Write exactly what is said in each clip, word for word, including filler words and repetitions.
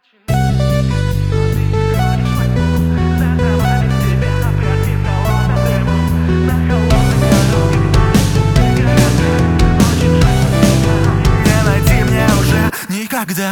Не найти мне уже никогда.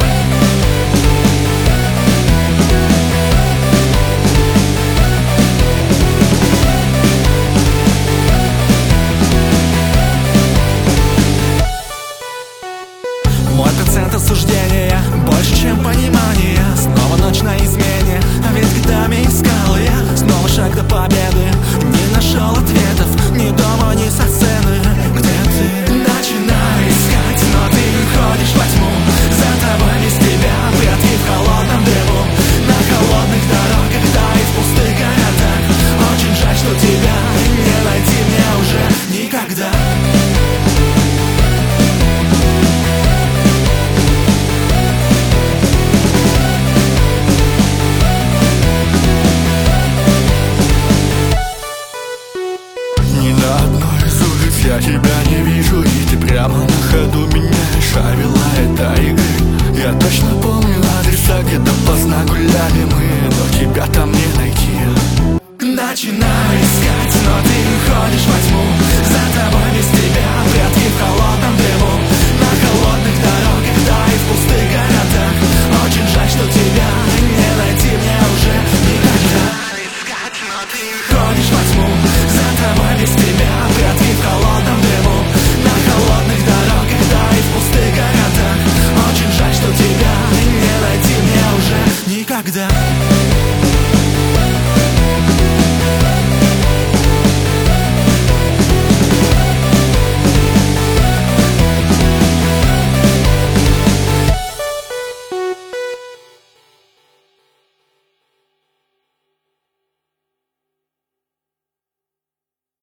Мой процент осуждения больше, чем понимание. Снова ночь на измене, а ведь годами искал я. Снова шаг до победы, не нашел ответов ни дома, ни со сцены. Где ты? Начинаю искать, но ты уходишь во тьму. За тобой без тебя прятки в холодном дыму. На холодных дорогах, да и в пустых городах. Очень жаль, что тебя не найти мне уже никогда. Я тебя не вижу, и ты прямо на ходу меняешь правила этой игры. Я точно помню адреса, где-то поздно гуляли мы, но тебя там не найти. Начинаю искать, но ты уходишь во тьму. За тобой без тебя прятки в холодном дыму. На холодных дорогах, да и в пустых городах. Очень жаль, что тебя не найти мне уже никогда. Искать, но ты уходишь во тьму. За тобой без тебя прятки в холодном дыму. На холодных дорогах, да и в пустых городах. Очень жаль, что тебя не найти мне уже никогда.